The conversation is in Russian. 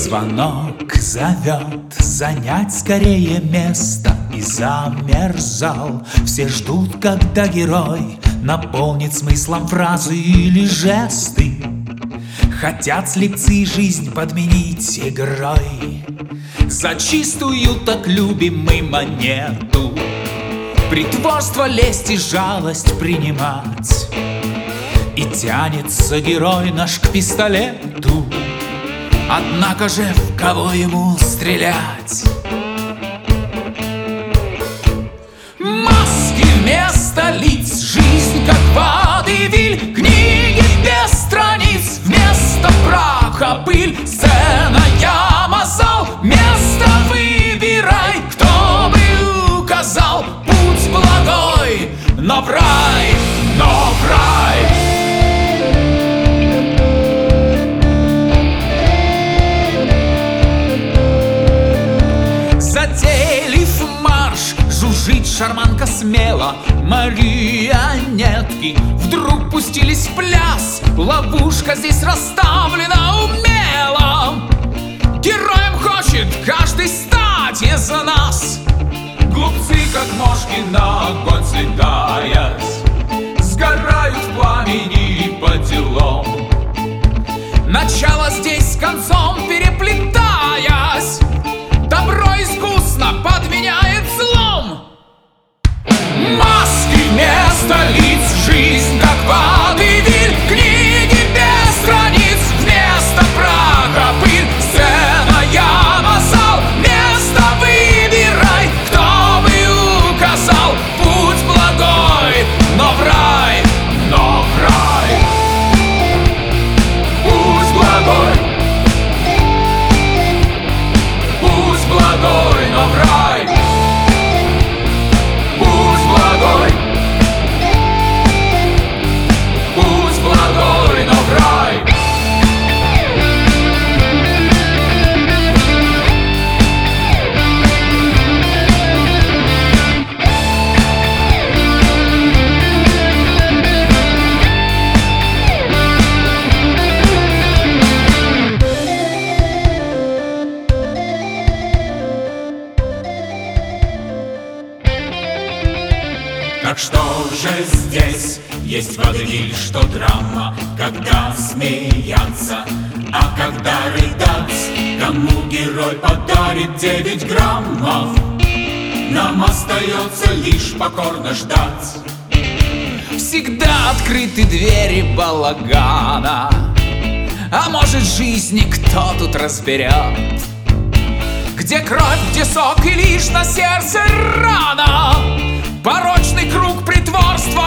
Звонок зовет занять скорее место, и замерзал. Все ждут, когда герой наполнит смыслом фразы или жесты. Хотят слепцы жизнь подменить игрой за чистую так любимую монету. Притворство, лесть и жалость принимать. И тянется герой наш к пистолету. Однако же в кого ему стрелять? Маски вместо лиц, жизнь как водевиль, книги без страниц, вместо праха пыль, сцена, яма, зал, место выбирай, кто бы указал путь благой, но в рай, но в рай. Затейлив марш, жужжит шарманка смело. Марионетки вдруг пустились в пляс. Ловушка здесь расставлена умело. Героем хочет каждый стать из нас. Глупцы, как мошки на огонь слетаясь, сгорают в пламени по делам. Начало здесь с концом переплетаясь, добро искусно подменяет злом. Маски вместо лиц, жизнь как водевиль, книги без страниц, вместо праха пыль, сцена, яма, зал, место выбирай, кто бы указал путь благой, но в рай, но в рай. Путь благой, путь благой, но в рай. Путь благой, путь благой, но в рай. Так что же здесь есть водевиль, что драма, когда смеяться, а когда рыдать? Кому герой подарит 9 граммов? Нам остается лишь покорно ждать. Всегда открыты двери балагана, а может жизни кто тут разберет? Где кровь, где сок и лишь на сердце рана. Порочный круг притворства